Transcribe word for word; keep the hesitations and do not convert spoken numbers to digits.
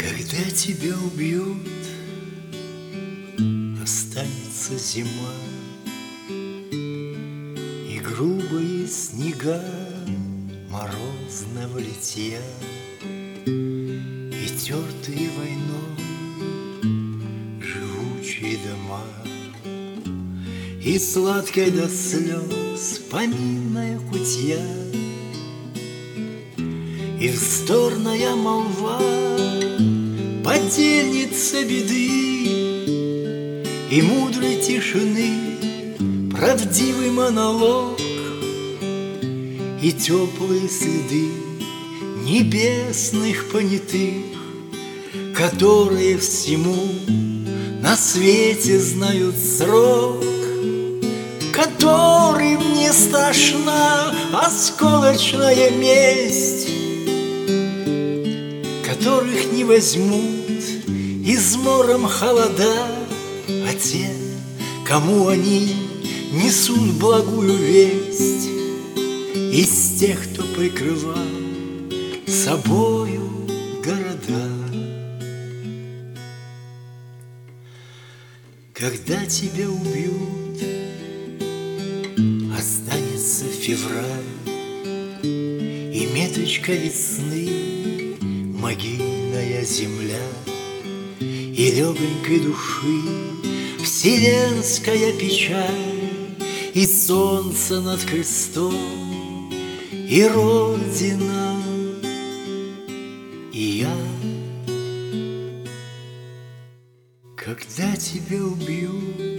Когда тебя убьют, останется зима и грубые снега морозного литья, и тертые войной живучие дома, и сладкая до слез поминная кутья, и вздорная молва подельница беды, и мудрой тишины правдивый монолог, и теплые следы небесных понятых, которые всему на свете знают срок, которым не страшна осколочная месть, которых не возьмут измором холода, а те, кому они несут благую весть, из тех, кто прикрывал собою города. Когда тебя убьют, останется февраль и меточка весны, могильная земля, и легонькой души вселенская печаль, и солнце над крестом, и Родина, и я. Когда тебя убьют,